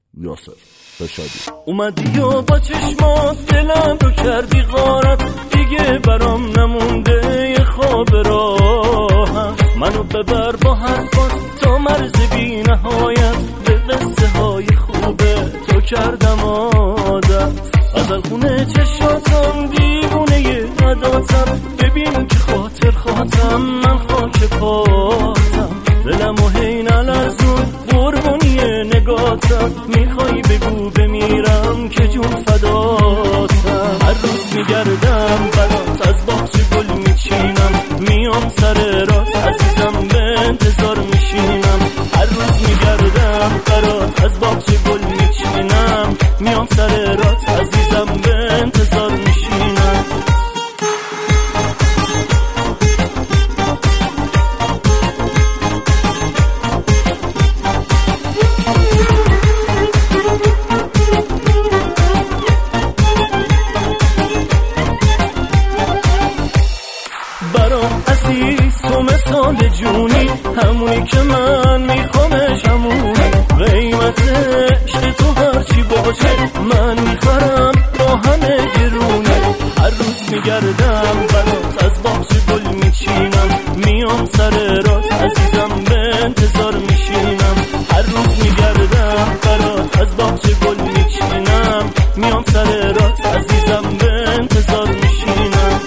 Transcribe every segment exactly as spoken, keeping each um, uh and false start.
یاسر بشادی. اومدی و با چشمات دلم رو کردی غارت، دیگه برام نمونده یه خواب راحت. منو ببر با حرفات تا مرز بی نهایت، به قصه های خوبه تو کردم عادت. ازل خونه چشاتم دیوونه یه عداتم، ببین که خاطر خاطم من خاک پاتم. دلم و هی نلرزون قربونی نگاتم، میخوای بگو بمیرم که جون فداتم. هر روز میگردم برات از باغچه گل میچینم، میام سر رات عزیزم به انتظار میشینم. هر روز میگردم برات از باغچه گل میچینم، میام سر رات عزیزم به انتظار میشینم. برام عزیز تو مثال جونی، همونی که من میخوامش، همونی قیمت عشق تو هرچی باشه من میخرم با همه گرونه. هر روز میگردم برات از باغچه گل میچینم، میام سر رات عزیزم به انتظار میشینم. هر روز میگردم برات از باغچه گل میچینم، میام سر رات عزیزم به انتظار میشینم.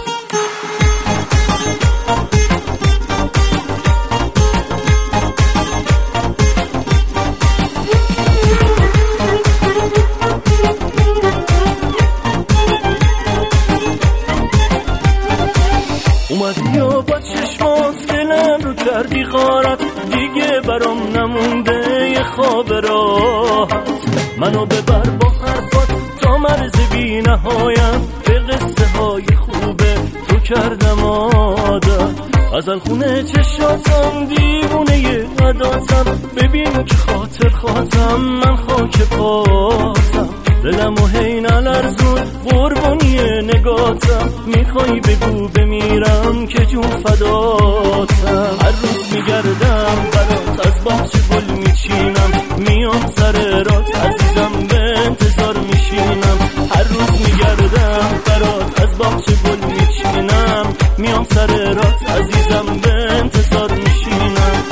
اومدی و با چشمات دلم رو کردی غارت، دیگه برام نمونده یه خواب راحت. منو ببر با حرفات تا مرز بی نهایت، به قصه های خوبه تو کردم عادت. ازل خونه چشاتم دیوونه یه عداتم، ببین که خاطر خاطم من خاک پاتم. دلم و هی نلرزون قربانی نگاتم، میخوای بگو بمیرم که جون فداتم. هر روز میگردم برات از باغچه گل میچینم، میام سر رات عزیزم به انتظار میشینم. هر روز میگردم برات از باغچه گل میچینم، میام سر رات عزیزم به انتظار میشینم.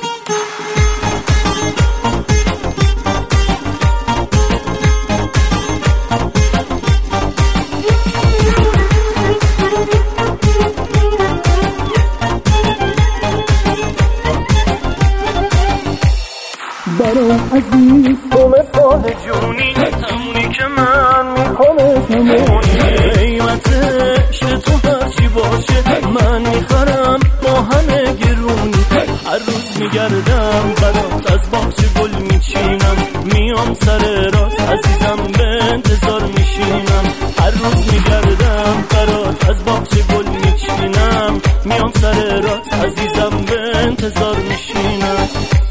برام عزیز تو مثال جونی، همونی که من میخوامش، همونی قیمت عشق تو هرچی باشه من میخرم با همه گرونی. هر روز میگردم برات از باغچه گل میچینم، میام سر رات عزیزم به انتظار میشینم. هر روز میگردم برات از باغچه گل میچینم، میام سر رات عزیزم به انتظار میشینم.